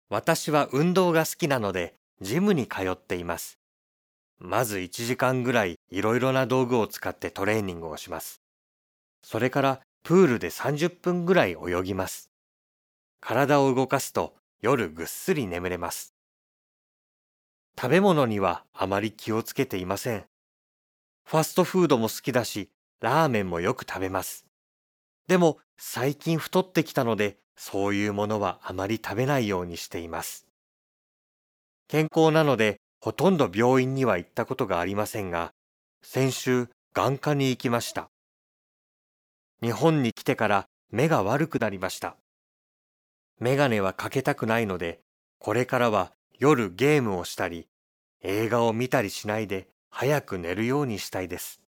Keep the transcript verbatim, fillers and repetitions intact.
私は運動が好きなので、ジムに通っています。まずいちじかんぐらいいろいろな道具を使ってトレーニングをします。それからプールでさんじゅっぷんぐらい泳ぎます。体を動かすと夜ぐっすり眠れます。食べ物にはあまり気をつけていません。ファストフードも好きだし、ラーメンもよく食べます。でも最近太ってきたので、そういうものはあまり食べないようにしています。健康なので、ほとんど病院には行ったことがありませんが、先週眼科に行きました。日本に来てから目が悪くなりました。メガネはかけたくないので、これからは夜ゲームをしたり、映画を見たりしないで早く寝るようにしたいです。